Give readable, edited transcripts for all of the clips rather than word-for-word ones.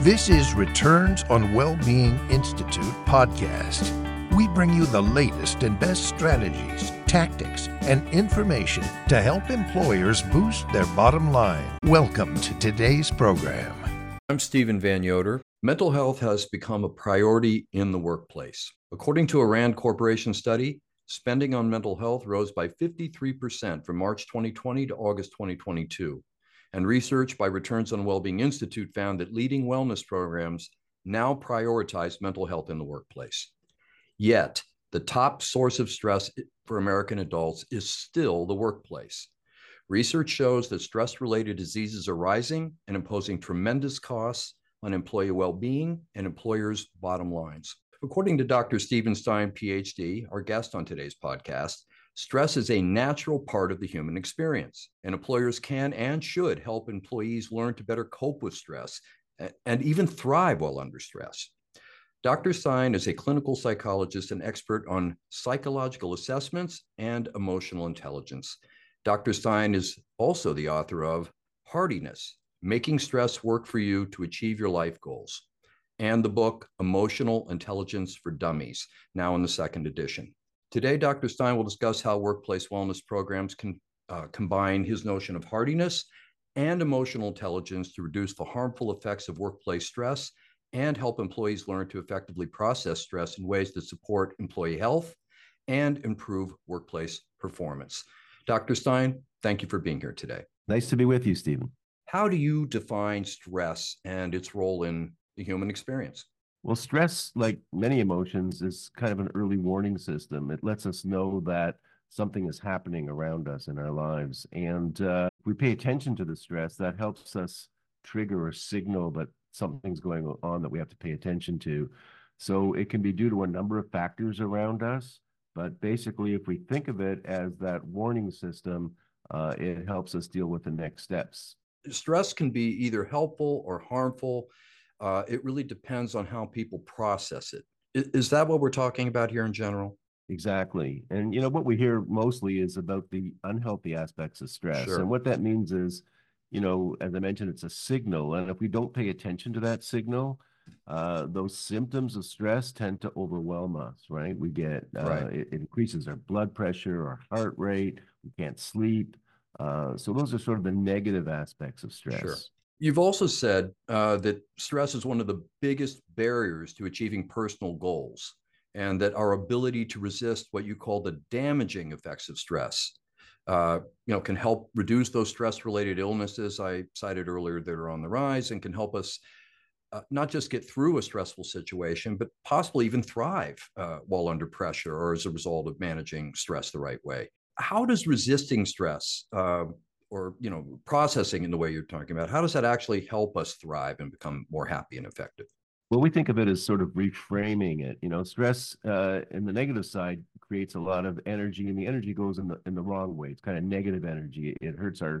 This is Returns on Wellbeing Institute podcast. We bring you the latest and best strategies, tactics, and information to help employers boost their bottom line. Welcome to today's program. I'm Stephen Van Yoder. Mental health has become a priority in the workplace. According to a RAND Corporation study, spending on mental health rose by 53% from March 2020 to August 2022. And research by Returns on Wellbeing Institute found that leading wellness programs now prioritize mental health in the workplace. Yet, the top source of stress for American adults is still the workplace. Research shows that stress-related diseases are rising and imposing tremendous costs on employee well-being and employers' bottom lines. According to Dr. Steven Stein, PhD, our guest on today's podcast, stress is a natural part of the human experience, and employers can and should help employees learn to better cope with stress and even thrive while under stress. Dr. Stein is a clinical psychologist and expert on psychological assessments and emotional intelligence. Dr. Stein is also the author of Hardiness, Making Stress Work for You to Achieve Your Life Goals, and the book Emotional Intelligence for Dummies, now in the second edition. Today, Dr. Stein will discuss how workplace wellness programs can combine his notion of hardiness and emotional intelligence to reduce the harmful effects of workplace stress and help employees learn to effectively process stress in ways that support employee health and improve workplace performance. Dr. Stein, thank you for being here today. Nice to be with you, Stephen. How do you define stress and its role in the human experience? Well, stress, like many emotions, is kind of an early warning system. It lets us know that something is happening around us in our lives. And if we pay attention to the stress, that helps us trigger or signal that something's going on that we have to pay attention to. So it can be due to a number of factors around us. But basically, if we think of it as that warning system, it helps us deal with the next steps. Stress can be either helpful or harmful. It really depends on how people process it. Is that what we're talking about here in general? Exactly. And, what we hear mostly is about the unhealthy aspects of stress. Sure. And what that means is, as I mentioned, it's a signal. And if we don't pay attention to that signal, those symptoms of stress tend to overwhelm us, right? We get, it increases our blood pressure, our heart rate, we can't sleep. So those are sort of the negative aspects of stress. Sure. You've also said that stress is one of the biggest barriers to achieving personal goals, and that our ability to resist what you call the damaging effects of stress, can help reduce those stress-related illnesses I cited earlier that are on the rise, and can help us not just get through a stressful situation, but possibly even thrive while under pressure or as a result of managing stress the right way. How does resisting stress or processing in the way you're talking about, how does that actually help us thrive and become more happy and effective? Well, we think of it as sort of reframing it. Stress in the negative side creates a lot of energy, and the energy goes in the wrong way. It's kind of negative energy. It hurts our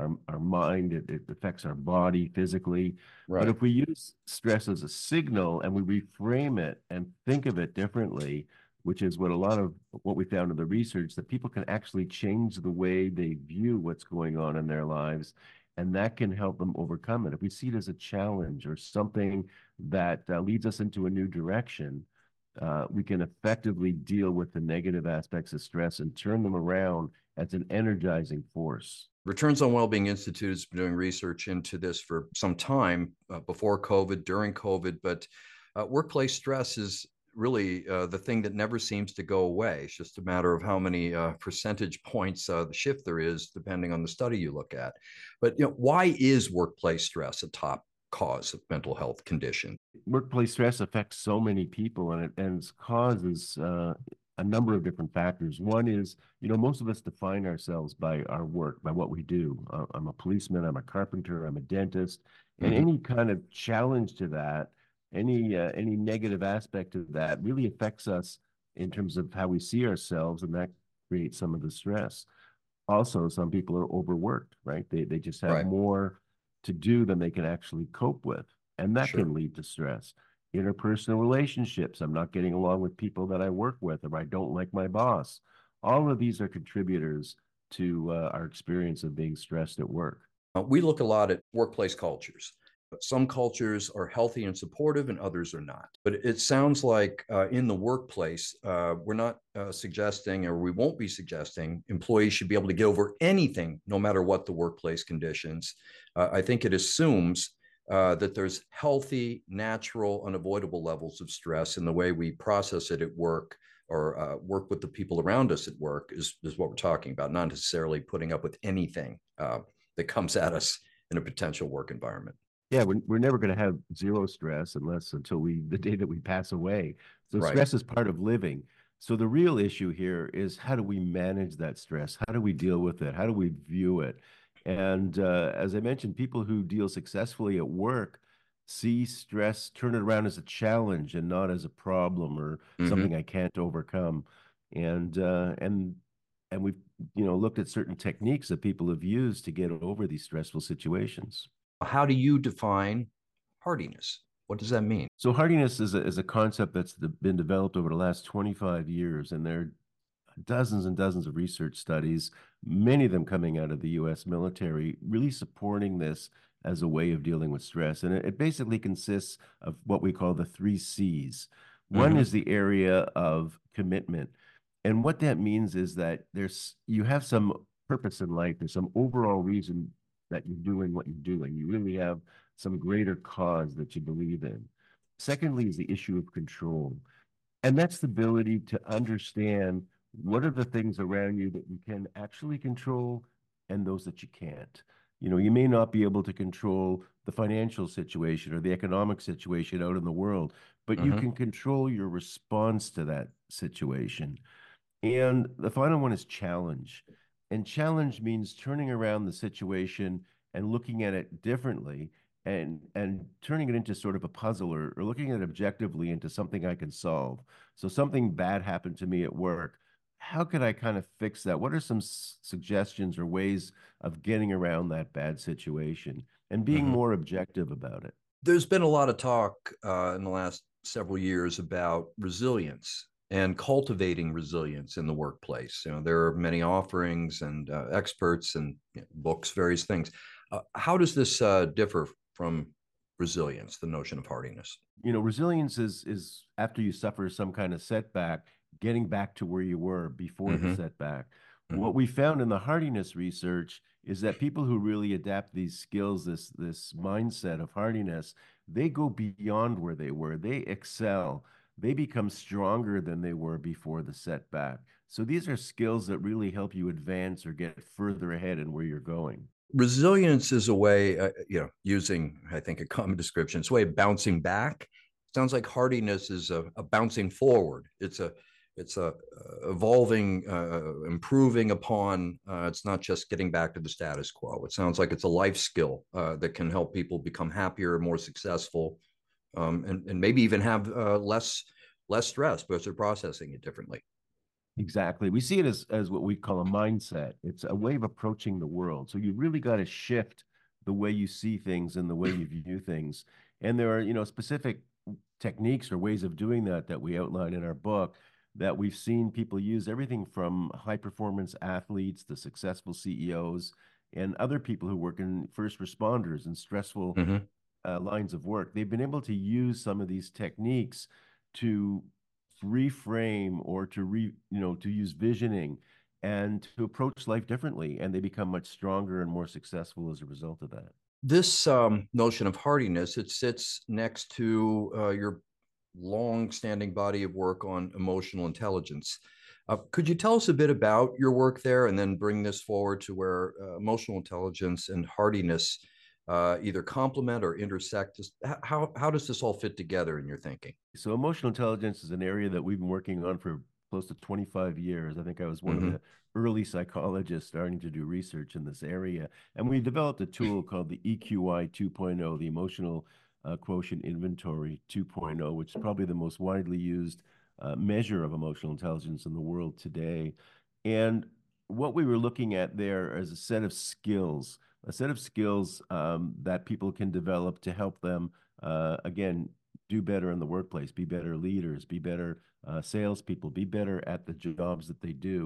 mind. It affects our body physically. Right. But if we use stress as a signal and we reframe it and think of it differently, which is what a lot of what we found in the research, that people can actually change the way they view what's going on in their lives, and that can help them overcome it. If we see it as a challenge or something that leads us into a new direction, we can effectively deal with the negative aspects of stress and turn them around as an energizing force. Returns on Wellbeing Institute has been doing research into this for some time, before COVID, during COVID, but workplace stress is really the thing that never seems to go away. It's just a matter of how many percentage points the shift there is, depending on the study you look at. But why is workplace stress a top cause of mental health condition? Workplace stress affects so many people, and its causes a number of different factors. One is, most of us define ourselves by our work, by what we do. I'm a policeman, I'm a carpenter, I'm a dentist, and any kind of challenge to that, any negative aspect of that really affects us in terms of how we see ourselves, and that creates some of the stress. Also, some people are overworked, right? They just have more to do than they can actually cope with, and that can lead to stress. Interpersonal relationships, I'm not getting along with people that I work with, or I don't like my boss. All of these are contributors to our experience of being stressed at work. We look a lot at workplace cultures. Some cultures are healthy and supportive, and others are not. But it sounds like in the workplace, we're not suggesting, or we won't be suggesting, employees should be able to get over anything, no matter what the workplace conditions. I think it assumes that there's healthy, natural, unavoidable levels of stress in the way we process it at work or work with the people around us at work is what we're talking about, not necessarily putting up with anything that comes at us in a potential work environment. Yeah, we're never going to have zero stress until the day that we pass away. So Right. stress is part of living. So the real issue here is how do we manage that stress? How do we deal with it? How do we view it? And as I mentioned, people who deal successfully at work see stress, turn it around as a challenge and not as a problem or Mm-hmm. something I can't overcome. And uh, and and we've looked at certain techniques that people have used to get over these stressful situations. How do you define hardiness? What does that mean? So hardiness is a concept that's been developed over the last 25 years, and there are dozens and dozens of research studies, many of them coming out of the U.S. military, really supporting this as a way of dealing with stress. And it basically consists of what we call the three C's. One Mm-hmm. is the area of commitment. And what that means is that you have some purpose in life. There's some overall reason that you're doing what you're doing. You really have some greater cause that you believe in. Secondly is the issue of control. And that's the ability to understand what are the things around you that you can actually control and those that you can't. You may not be able to control the financial situation or the economic situation out in the world, but you Mm-hmm. can control your response to that situation. And the final one is challenge. And challenge means turning around the situation and looking at it differently and turning it into sort of a puzzle or looking at it objectively into something I can solve. So something bad happened to me at work. How could I kind of fix that? What are some suggestions or ways of getting around that bad situation and being Mm-hmm. more objective about it? There's been a lot of talk in the last several years about resilience and cultivating resilience in the workplace. There are many offerings and experts and books, various things. How does this differ from resilience, the notion of hardiness? Resilience is after you suffer some kind of setback, getting back to where you were before the Mm-hmm. setback. Mm-hmm. What we found in the hardiness research is that people who really adapt these skills, this mindset of hardiness, they go beyond where they were. They excel. They become stronger than they were before the setback. So these are skills that really help you advance or get further ahead in where you're going. Resilience is a way, using, I think, a common description, it's a way of bouncing back. Sounds like hardiness is a bouncing forward. It's a evolving, improving upon. It's not just getting back to the status quo. It sounds like it's a life skill that can help people become happier, more successful, and maybe even have less stress because they're processing it differently. Exactly. We see it as what we call a mindset. It's a way of approaching the world. So you really got to shift the way you see things and the way you view things. And there are, specific techniques or ways of doing that we outline in our book that we've seen people use everything from high performance athletes to successful CEOs and other people who work in first responders and stressful Mm-hmm. lines of work. They've been able to use some of these techniques to reframe or to use visioning and to approach life differently, and they become much stronger and more successful as a result of that. This notion of hardiness, it sits next to your long-standing body of work on emotional intelligence. Could you tell us a bit about your work there, and then bring this forward to where emotional intelligence and hardiness either complement or intersect? How does this all fit together in your thinking? So emotional intelligence is an area that we've been working on for close to 25 years. I think I was one of Mm-hmm. the early psychologists starting to do research in this area. And we developed a tool called the EQI 2.0, the Emotional Quotient Inventory 2.0, which is probably the most widely used measure of emotional intelligence in the world today. And what we were looking at there is a set of skills that people can develop to help them, again, do better in the workplace, be better leaders, be better salespeople, be better at the jobs that they do.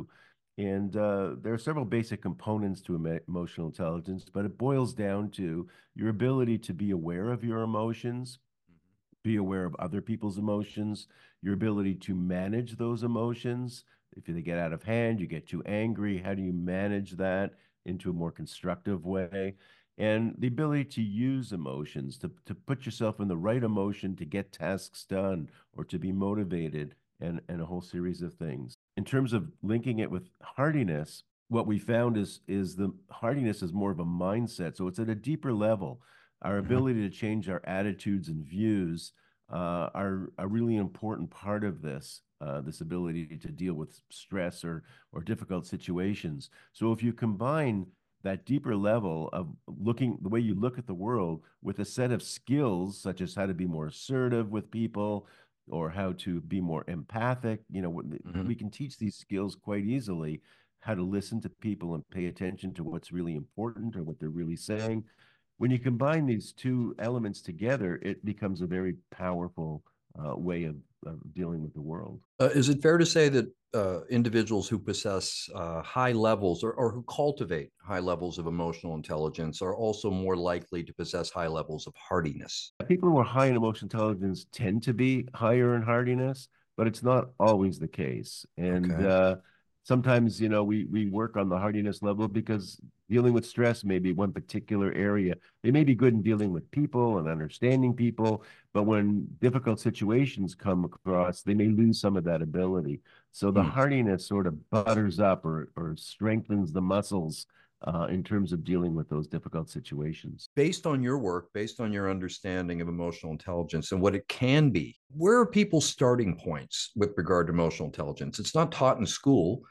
And there are several basic components to emotional intelligence, but it boils down to your ability to be aware of your emotions, be aware of other people's emotions, your ability to manage those emotions. If they get out of hand, you get too angry, how do you manage that into a more constructive way? And the ability to use emotions, to put yourself in the right emotion to get tasks done or to be motivated, and a whole series of things. In terms of linking it with hardiness, what we found is the hardiness is more of a mindset. So it's at a deeper level. Our Mhm. ability to change our attitudes and views are a really important part of this. This ability to deal with stress or difficult situations. So if you combine that deeper level of looking, the way you look at the world, with a set of skills such as how to be more assertive with people or how to be more empathic, Mhm. we can teach these skills quite easily. How to listen to people and pay attention to what's really important or what they're really saying. When you combine these two elements together, it becomes a very powerful way of dealing with the world. Is it fair to say that individuals who possess high levels or who cultivate high levels of emotional intelligence are also more likely to possess high levels of hardiness? People who are high in emotional intelligence tend to be higher in hardiness, but it's not always the case. And Okay. sometimes, we work on the hardiness level because dealing with stress may be one particular area. They may be good in dealing with people and understanding people, but when difficult situations come across, they may lose some of that ability. So the Hmm. hardiness sort of butters up or strengthens the muscles in terms of dealing with those difficult situations. Based on your work, based on your understanding of emotional intelligence and what it can be, where are people's starting points with regard to emotional intelligence? It's not taught in school.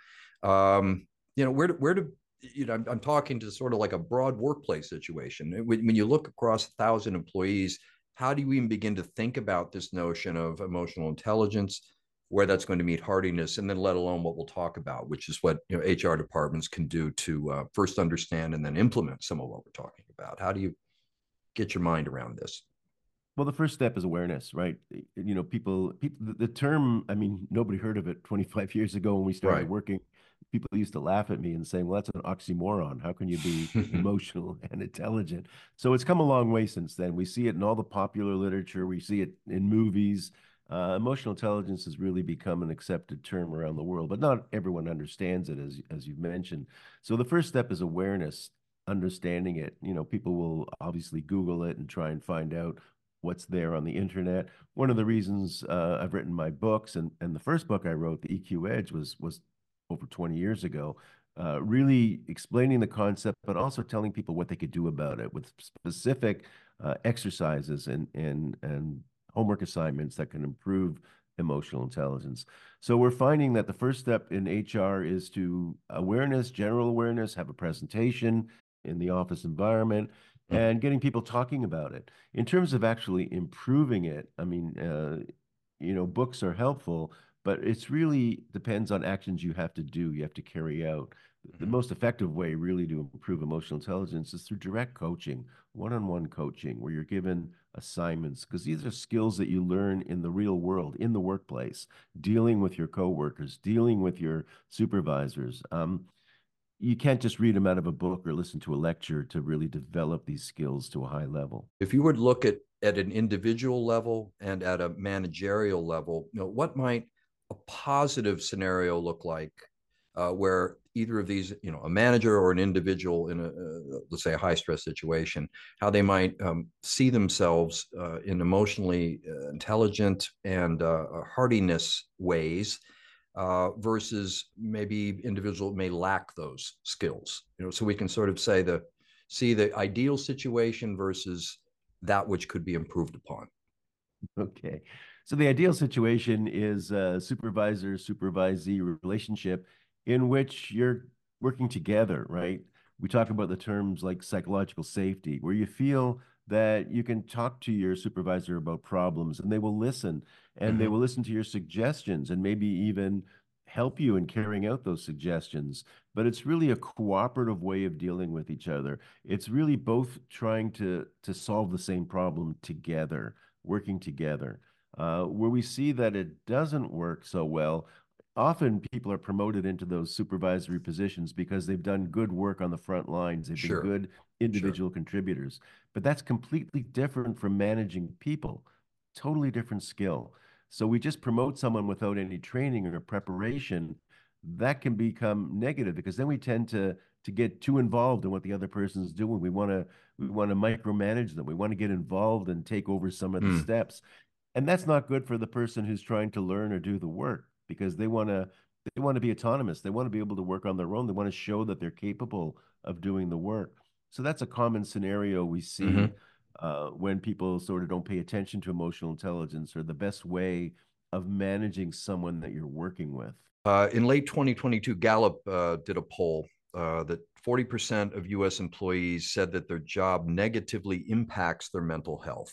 Where do I'm talking to sort of like a broad workplace situation. When you look across 1,000 employees, how do you even begin to think about this notion of emotional intelligence, where that's going to meet hardiness, and then let alone what we'll talk about, which is what HR departments can do to first understand and then implement some of what we're talking about. How do you get your mind around this? Well, the first step is awareness, right? People, the term, I mean, nobody heard of it 25 years ago when we started Right. working. People used to laugh at me and saying, well, that's an oxymoron. How can you be emotional and intelligent? So it's come a long way since then. We see it in all the popular literature, we see it in movies. Emotional intelligence has really become an accepted term around the world, but not everyone understands it, as you've mentioned. So the first step is awareness, understanding it. People will obviously Google it and try and find out what's there on the internet. One of the reasons I've written my books, and the first book I wrote, The EQ Edge, was over 20 years ago, really explaining the concept, but also telling people what they could do about it with specific exercises and homework assignments that can improve emotional intelligence. So we're finding that the first step in HR is to awareness, general awareness, have a presentation in the office environment, and getting people talking about it. In terms of actually improving it, I mean, books are helpful, but it's really depends on actions you have to do, you have to carry out. The Mhm. most effective way really to improve emotional intelligence is through direct coaching, one-on-one coaching, where you're given assignments, because these are skills that you learn in the real world, in the workplace, dealing with your coworkers, dealing with your supervisors. You can't just read them out of a book or listen to a lecture to really develop these skills to a high level. If you would look at an individual level and at a managerial level, what might a positive scenario look like where either of these, a manager or an individual in let's say, a high stress situation, how they might see themselves in emotionally intelligent and hardiness ways versus maybe individual may lack those skills. So we can sort of see the ideal situation versus that which could be improved upon. Okay. So the ideal situation is a supervisor supervisee relationship in which you're working together, right? We talk about the terms like psychological safety, where you feel that you can talk to your supervisor about problems and they will listen, and they Mm-hmm. will listen to your suggestions and maybe even help you in carrying out those suggestions. But it's really a cooperative way of dealing with each other. It's really both trying to solve the same problem together, working together. Where we see that it doesn't work so well often people are promoted into those supervisory positions because they've done good work on the front lines. They've been Sure, good sure. individual contributors, but that's completely different from managing people, totally different skill. So we just promote someone without any training or preparation. That can become negative because then we tend to get too involved in what the other person's doing. We want to micromanage them. We want to get involved and take over some of the Mm, steps. And that's not good for the person who's trying to learn or do the work because they want to be autonomous. They want to be able to work on their own. They want to show that they're capable of doing the work. So that's a common scenario we see hmm when people sort of don't pay attention to emotional intelligence or the best way of managing someone that you're working with. In late 2022, Gallup did a poll that 40% of US employees said that their job negatively impacts their mental health.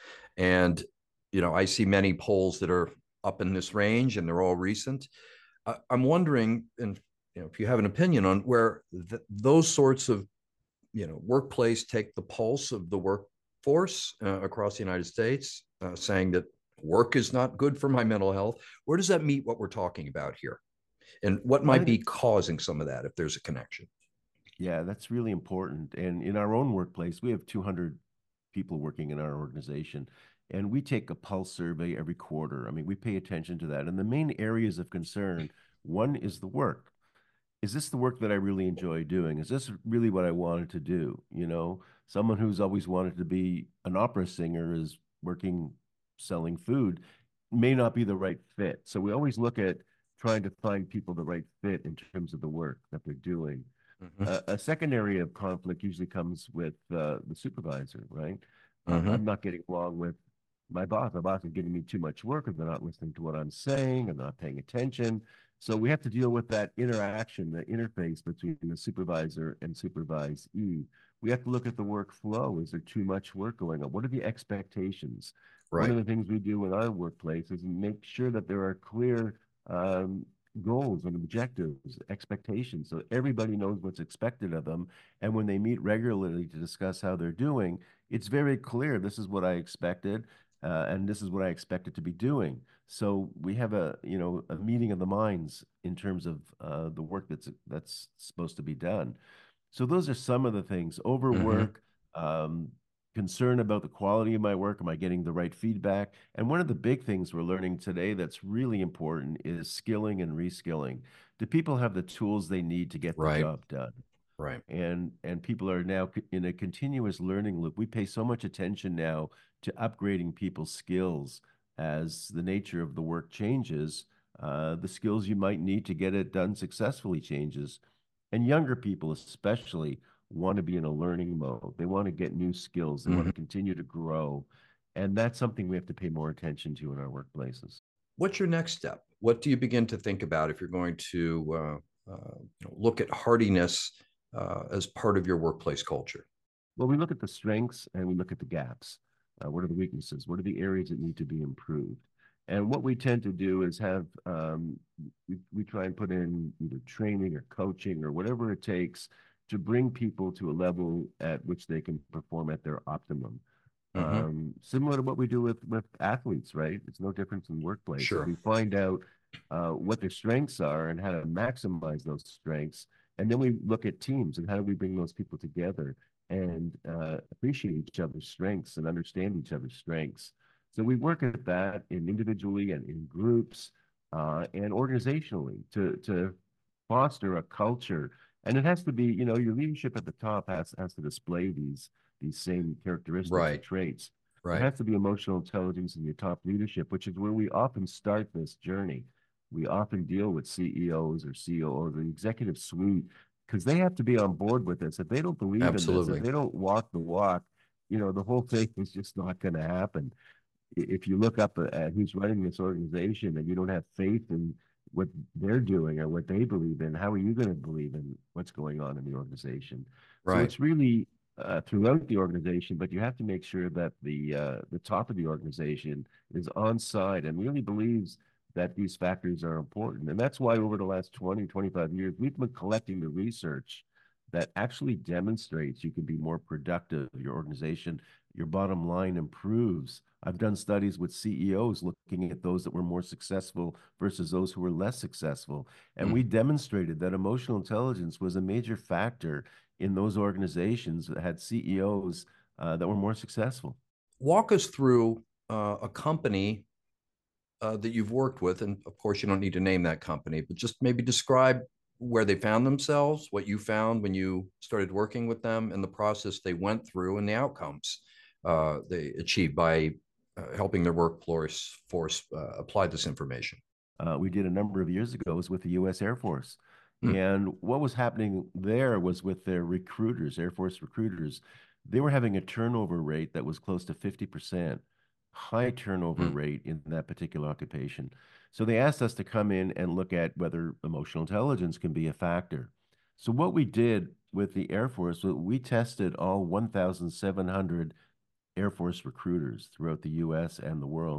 And, I see many polls that are up in this range and they're all recent. I'm wondering, and if you have an opinion on where those sorts of, workplace take the pulse of the workforce across the United States, saying that work is not good for my mental health. Where does that meet what we're talking about here? And what I might think be it's causing some of that if there's a connection? Yeah, that's really important. And in our own workplace, we have 200 people working in our organization, and we take a pulse survey every quarter. I mean, we pay attention to that. And the main areas of concern, one is the work. Is this the work that I really enjoy doing? Is this really what I wanted to do? Someone who's always wanted to be an opera singer is working selling food may not be the right fit. So we always look at trying to find people the right fit in terms of the work that they're doing. Mm-hmm. A second area of conflict usually comes with the supervisor, right? Mm-hmm. I'm not getting along with my boss. My boss is giving me too much work, and they're not listening to what I'm saying, and not paying attention. So we have to deal with that interaction, the interface between the supervisor and supervisee. We have to look at the workflow. Is there too much work going on? What are the expectations? One of Right. the things we do in our workplace is make sure that there are clear um, goals and objectives, expectations, so everybody knows what's expected of them. And when they meet regularly to discuss how they're doing, it's very clear this is what I expected, and this is what I expected to be doing. So we have a meeting of the minds in terms of the work that's supposed to be done. So those are some of the things. Mm-hmm. Overwork, um, concern about the quality of my work. Am I getting the right feedback? And one of the big things we're learning today that's really important is skilling and reskilling. Do people have the tools they need to get the Right. job done? Right. And people are now in a continuous learning loop. We pay so much attention now to upgrading people's skills as the nature of the work changes. The skills you might need to get it done successfully changes. And younger people, especially, want to be in a learning mode. They want to get new skills. They want Mm-hmm. to continue to grow. And that's something we have to pay more attention to in our workplaces. What's your next step? What do you begin to think about if you're going to look at hardiness as part of your workplace culture? Well, we look at the strengths and we look at the gaps. What are the weaknesses? What are the areas that need to be improved? And what we tend to do is we try and put in either training or coaching or whatever it takes to bring people to a level at which they can perform at their optimum. Mm-hmm. Similar to what we do with athletes, right? It's no different in the workplace. If Sure. we find out what their strengths are and how to maximize those strengths, and then we look at teams and how do we bring those people together and appreciate each other's strengths and understand each other's strengths. So we work at that in individually and in groups and organizationally to foster a culture. And it has to be, your leadership at the top has to display these same characteristics or Right. traits. There Right. has to be emotional intelligence in your top leadership, which is where we often start this journey. We often deal with CEOs or COOs, the executive suite, because they have to be on board with this. If they don't believe in this, if Absolutely. they don't walk the walk, the whole thing is just not going to happen. If you look up at who's running this organization and you don't have faith in what they're doing or what they believe in, how are you going to believe in what's going on in the organization? So Right. it's really throughout the organization, but you have to make sure that the top of the organization is on side and really believes that these factors are important. And that's why over the last 20, 25 years, we've been collecting the research that actually demonstrates you can be more productive, your organization, your bottom line improves. I've done studies with CEOs looking at those that were more successful versus those who were less successful. And we demonstrated that emotional intelligence was a major factor in those organizations that had CEOs that were more successful. Walk us through a company that you've worked with, and of course, you don't need to name that company, but just maybe describe where they found themselves, what you found when you started working with them, and the process they went through, and the outcomes they achieved by helping their workforce apply this information. We did a number of years ago was with the U.S. Air Force. Hmm. And what was happening there was with their recruiters, Air Force recruiters, they were having a turnover rate that was close to 50%, high turnover Hmm. rate in that particular occupation. So they asked us to come in and look at whether emotional intelligence can be a factor. So what we did with the Air Force, we tested all 1,700 Air Force recruiters throughout the U.S. and the world,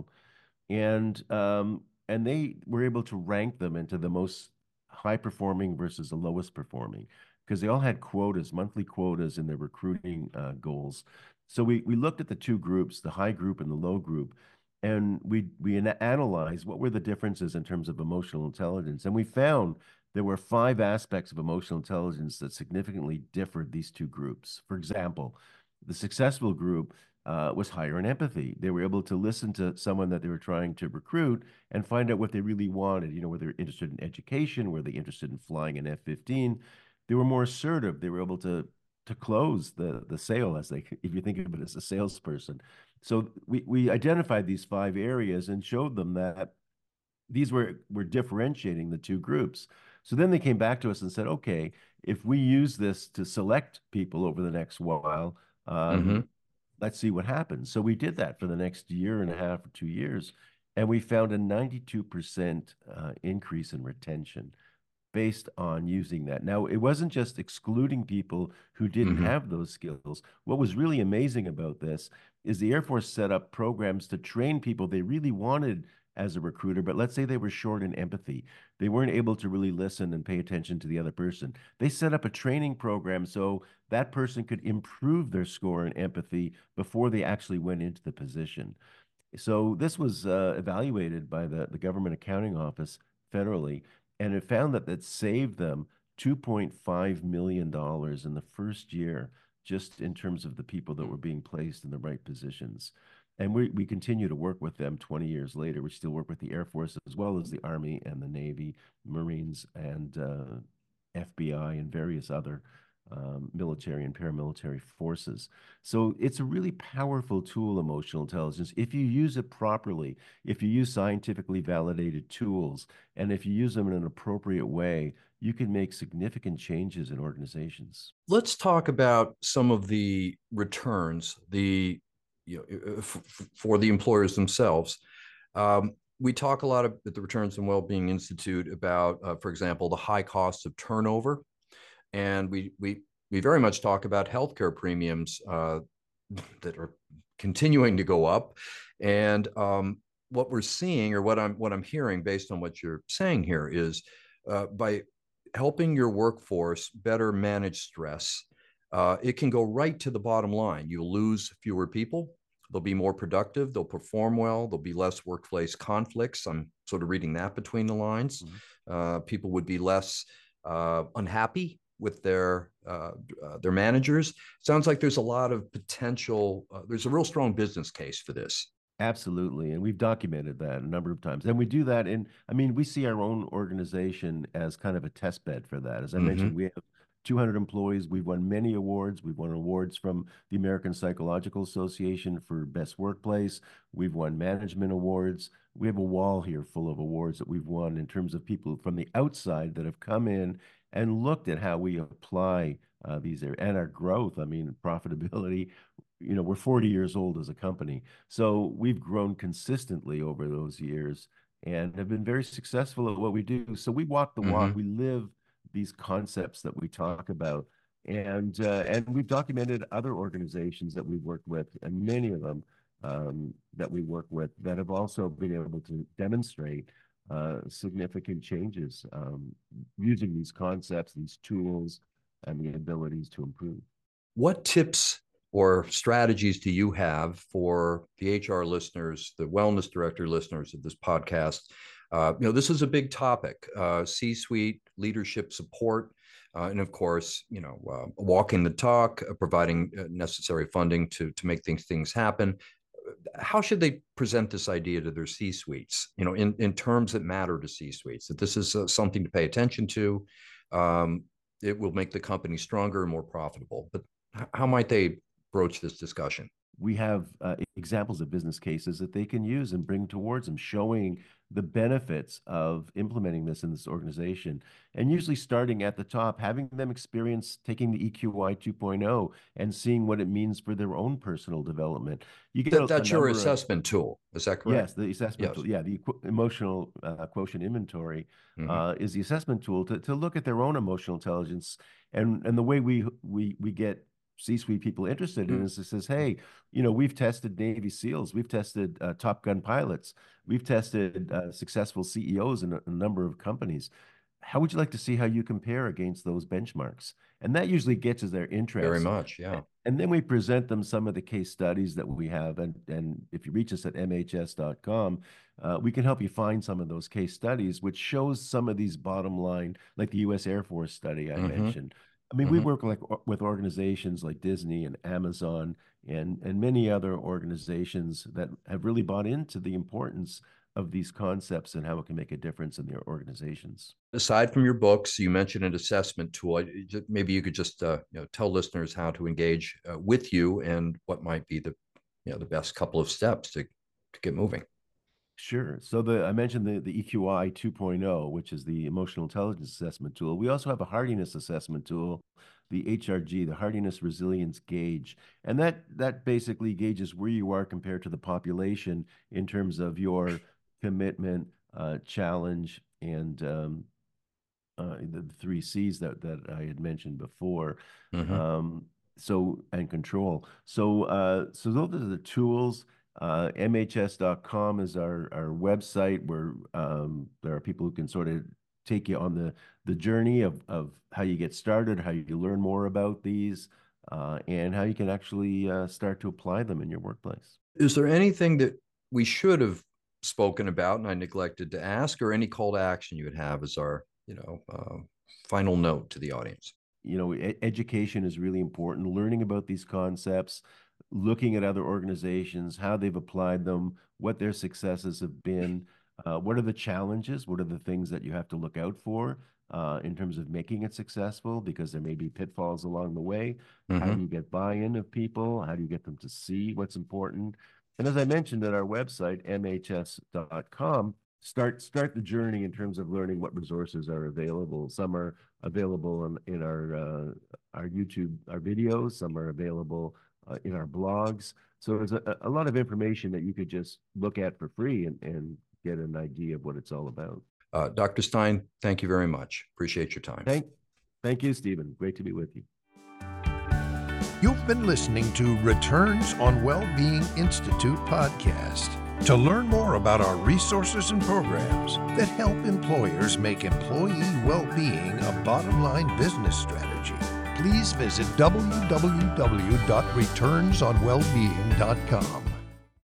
and they were able to rank them into the most high performing versus the lowest performing because they all had quotas, monthly quotas in their recruiting goals. So we looked at the two groups, the high group and the low group, and we analyzed what were the differences in terms of emotional intelligence, and we found there were 5 aspects of emotional intelligence that significantly differed these two groups. For example, the successful group was higher in empathy. They were able to listen to someone that they were trying to recruit and find out what they really wanted. You know, were they interested in education? Were they interested in flying an F-15? They were more assertive. They were able to close the sale, as they, if you think of it as a salesperson. So we identified these 5 areas and showed them that these were differentiating the two groups. So then they came back to us and said, okay, if we use this to select people over the next while, Mm-hmm. let's see what happens. So we did that for the next year and a half or 2 years, and we found a 92% increase in retention based on using that. Now, it wasn't just excluding people who didn't Mm-hmm. have those skills. What was really amazing about this is the Air Force set up programs to train people they really wanted as a recruiter, but let's say they were short in empathy. They weren't able to really listen and pay attention to the other person. They set up a training program so that person could improve their score in empathy before they actually went into the position. So this was evaluated by the Government Accounting Office federally, and it found that that saved them $2.5 million in the first year, just in terms of the people that were being placed in the right positions. And we continue to work with them 20 years later. We still work with the Air Force as well as the Army and the Navy, Marines, and FBI, and various other military and paramilitary forces. So it's a really powerful tool, emotional intelligence, if you use it properly, if you use scientifically validated tools, and if you use them in an appropriate way, you can make significant changes in organizations. Let's talk about some of the returns, for the employers themselves. We talk a lot at the Returns and Wellbeing Institute about, for example, the high cost of turnover, and we very much talk about healthcare premiums that are continuing to go up, and what we're seeing, or what I'm hearing based on what you're saying here, is by helping your workforce better manage stress, it can go right to the bottom line. You'll lose fewer people. They'll be more productive. They'll perform well. There'll be less workplace conflicts. I'm sort of reading that between the lines. People would be less unhappy with their managers. Sounds like there's a lot of potential. There's a real strong business case for this. Absolutely. And we've documented that a number of times. And we do that I mean, we see our own organization as kind of a test bed for that. As I Mm-hmm. mentioned, we have 200 employees. We've won many awards. We've won awards from the American Psychological Association for Best Workplace. We've won management awards. We have a wall here full of awards that we've won in terms of people from the outside that have come in and looked at how we apply these and our growth. I mean, profitability. You know, we're 40 years old as a company. So we've grown consistently over those years and have been very successful at what we do. So we walk the walk, Mm-hmm. we live these concepts that we talk about. And we've documented other organizations that we've worked with, and many of them that we work with that have also been able to demonstrate significant changes using these concepts, these tools, and the abilities to improve. What tips or strategies do you have for the HR listeners, the wellness director listeners of this podcast? This is a big topic, C-suite leadership support, and of course, walking the talk, providing necessary funding to make things happen. How should they present this idea to their C-suites, in terms that matter to C-suites, that this is something to pay attention to? It will make the company stronger and more profitable. But how might they broach this discussion? We have examples of business cases that they can use and bring towards them, showing the benefits of implementing this in this organization. And usually starting at the top, having them experience taking the EQI 2.0 and seeing what it means for their own personal development. You get that's your assessment tool, is that correct? Yes, the assessment tool. Yeah, the emotional quotient inventory is the assessment tool to look at their own emotional intelligence. And the way we get C-suite people interested in is it says, hey, we've tested Navy SEALs, we've tested Top Gun pilots, we've tested successful CEOs in a number of companies. How would you like to see how you compare against those benchmarks? And that usually gets their interest. Very much, yeah. And then we present them some of the case studies that we have. And if you reach us at mhs.com, we can help you find some of those case studies, which shows some of these bottom line, like the U.S. Air Force study I mentioned. I mean, we work with organizations like Disney and Amazon and many other organizations that have really bought into the importance of these concepts and how it can make a difference in their organizations. Aside from your books, you mentioned an assessment tool. Maybe you could just tell listeners how to engage with you and what might be the best couple of steps to get moving. Sure. So I mentioned the EQI 2.0, which is the emotional intelligence assessment tool. We also have a hardiness assessment tool, the HRG, the Hardiness Resilience Gauge. And that basically gauges where you are compared to the population in terms of your commitment, challenge, and the 3 C's that I had mentioned before. And control. So those are the tools. MHS.com is our website where there are people who can sort of take you on the journey of how you get started, how you learn more about these, and how you can actually start to apply them in your workplace. Is there anything that we should have spoken about and I neglected to ask, or any call to action you would have as our final note to the audience? Education is really important. Learning about these concepts, looking at other organizations, how they've applied them, what their successes have been, what are the challenges, what are the things that you have to look out for in terms of making it successful, because there may be pitfalls along the way. How do you get buy-in of people? How do you get them to see what's important? And as I mentioned at our website, mhs.com, start the journey in terms of learning what resources are available. Some are available in our YouTube, our videos. Some are available in our blogs. So there's a lot of information that you could just look at for free and get an idea of what it's all about. Dr. Stein, thank you very much. Appreciate your time. Thank you, Stephen. Great to be with you. You've been listening to Returns on Wellbeing Institute podcast. To learn more about our resources and programs that help employers make employee well-being a bottom-line business strategy, please visit www.returnsonwellbeing.com.